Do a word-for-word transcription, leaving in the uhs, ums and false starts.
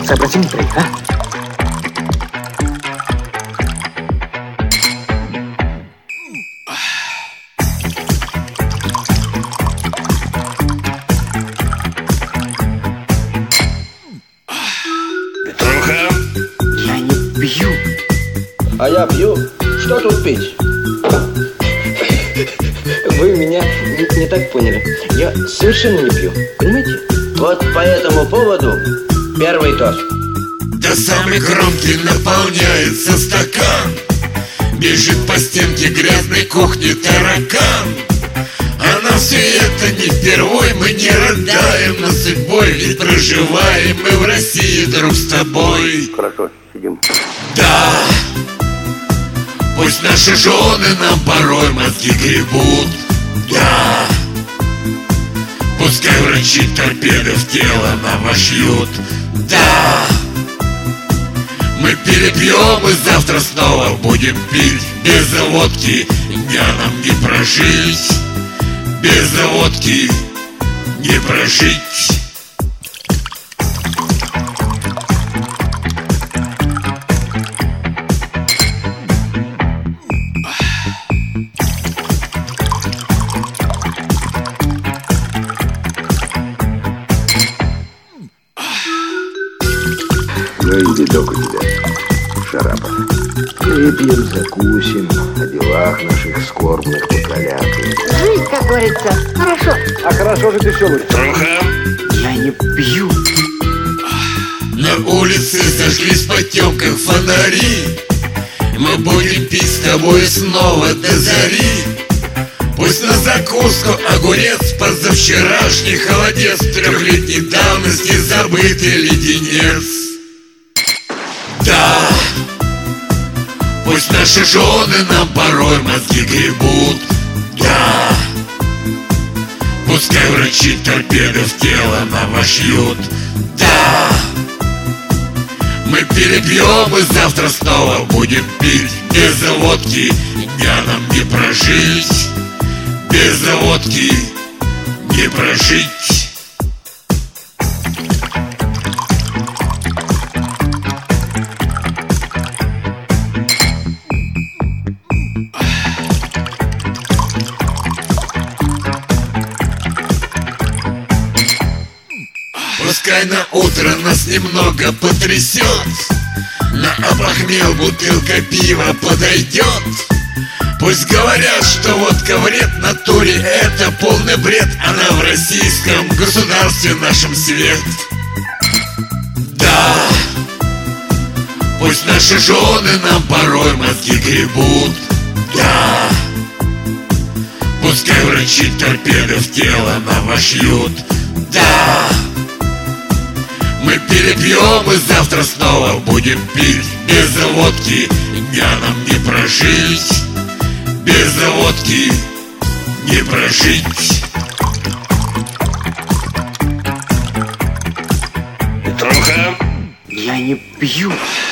сообразим, Андрей, а? Петруха? Я не пью. А я пью. Что тут пить? Вы меня не, не так поняли. Я совершенно не пью, понимаете? Вот по этому поводу первый тост. Да самый громкий наполняется стакан. Бежит по стенке грязной кухни таракан. А нам все это не впервой. Мы не рыдаем над судьбой, ведь проживаем мы в России друг с тобой. Хорошо, сидим. Да, пусть наши жены нам порой мозги гребут. Да, пускай врачи торпеды в тело нам вошьют. Да, мы перепьем и завтра снова будем пить. Без водки дня нам не прожить. Без водки не прожить. Ну и видок у тебя, Шарапов. Выпьем, закусим, о делах наших скорбных покалякаем. Жизнь, как говорится, хорошо. А хорошо же ты все говоришь. Петруха? Я не пью. На улице зажглись в потемках фонари. Мы будем пить с тобой снова до зари. Пусть на закуску огурец, позавчерашний холодец, трехлетней давности забытый леденец. Да, пусть наши жены нам порой мозги гребут. Да, пускай врачи торпеды в тело нам вошьют. Да, мы перепьем и завтра снова будем пить. Без водки дня нам не прожить. Без водки не прожить. Пускай на утро нас немного потрясет, на опохмел бутылка пива подойдет. Пусть говорят, что водка вред натуре, это полный бред. Она в российском государстве нашем свет. Да, пусть наши жены нам порой мозги гребут. Да, пускай врачи торпеды в тело нам вошьют. Да, мы перепьем и завтра снова будем пить. Без водки дня нам не прожить. Без водки не прожить. Я не пью.